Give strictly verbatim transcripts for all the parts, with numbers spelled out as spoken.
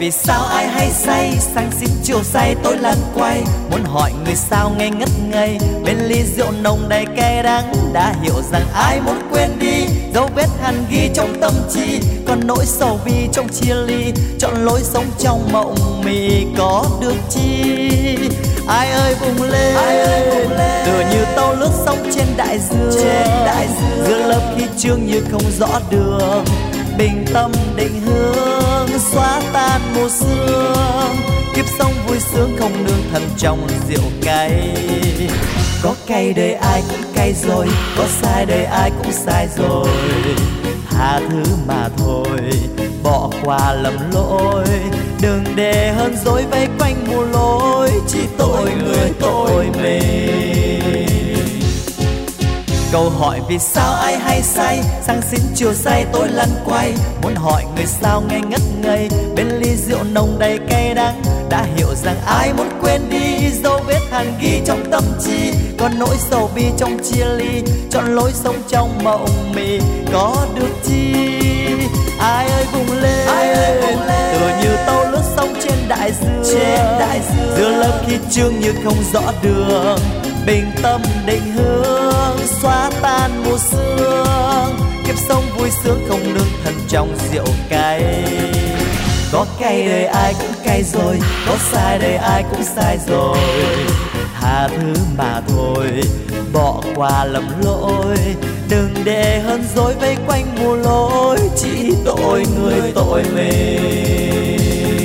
vì sao ai hay say, sáng xin chiều say tôi lăn quay. Muốn hỏi người sao nghe ngất ngây, bên ly rượu nồng đầy cay đắng. Đã hiểu rằng ai muốn quên đi, dấu vết hằn ghi trong tâm trí. Còn nỗi sầu bi trong chia ly, chọn lối sống trong mộng mị có được chi. Ai ơi vùng lên, ai ơi vùng lên, tựa như tàu lướt sóng trên đại dương. Trên đại dương, giữa lớp khí trương như không rõ đường. Bình tâm định hướng, xóa tan mùa sương. Kiếp sống vui sướng không nương thân trong rượu cay. Có cay đời ai cũng cay rồi, có sai đời ai cũng sai rồi. Tha thứ mà thôi, bỏ qua lầm lỗi. Đừng để hơn dối vây quanh mù lối, chỉ tội người tội mình. Câu hỏi vì sao ai hay say, sáng xin chiều say tôi lăn quay. Muốn hỏi người sao nghe ngất ngây, bên ly rượu nồng đầy cay đắng. Đã hiểu rằng ai muốn quên đi, dấu vết hằn ghi trong tâm trí. Còn nỗi sầu bi trong chia ly, chọn lối sống trong mộng mị có được chi. Ai ơi vùng lên, ai ơi vùng lên, tựa như tàu lướt sóng trên đại dương. Trên đại dương, giữa lớp khí trương như không rõ đường. Bình tâm định hướng, xóa tan mùa sương. Kiếp sống vui sướng không nương thân trong rượu cay. Có cay đời ai cũng cay rồi, có sai đời ai cũng sai rồi. Tha thứ mà thôi, bỏ qua lầm lỗi. Đừng để hơn dối vây quanh mù lối, chỉ tội người tội mình.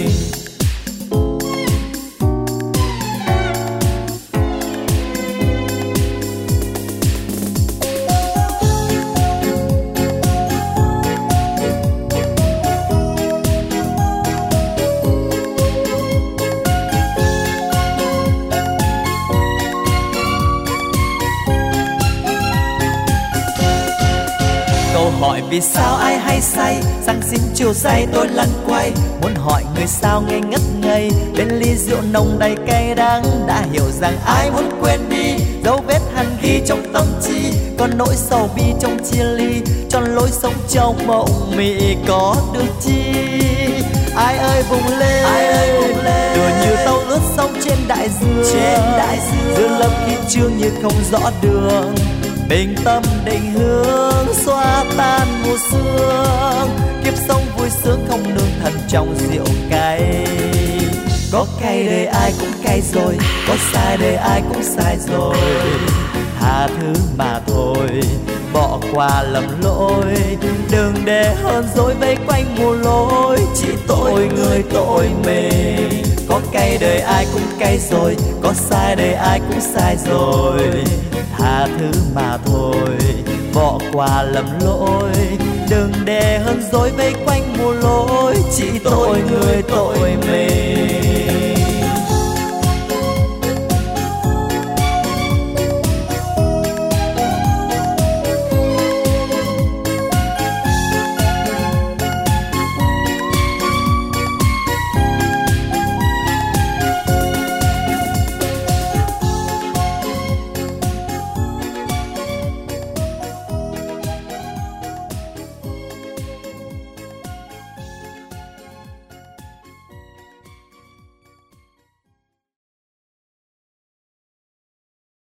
Hỏi vì sao ai hay say, sáng xin chiều say tôi lăn quay. Muốn hỏi người sao nghe ngất ngây, bên ly rượu nồng đầy cay đắng. Đã hiểu rằng ai muốn quên đi, dấu vết hằn ghi trong tâm trí. Còn nỗi sầu bi trong chia ly, chọn lối sống trong mộng mị có được chi. Ai ơi vùng lên, ai ơi vùng lên, tựa như tàu lướt sóng trên đại dương. Trên đại dương, giữa lớp khí trương như không rõ đường. Bình tâm định hướng, xóa tan mùa sương. Kiếp sống vui sướng không nương thân trong rượu cay. Có cay đời ai cũng cay rồi, có sai đời ai cũng sai rồi. Tha thứ mà thôi, bỏ qua lầm lỗi. Đừng để hơn dối vây quanh mù lối, chỉ tội người tội mình. Có cay đời ai cũng cay rồi, có sai đời ai cũng sai rồi. Tha thứ mà thôi, bỏ qua lầm lỗi. Đừng để hơn dối vây quanh mù lối, chỉ tội người tội mình.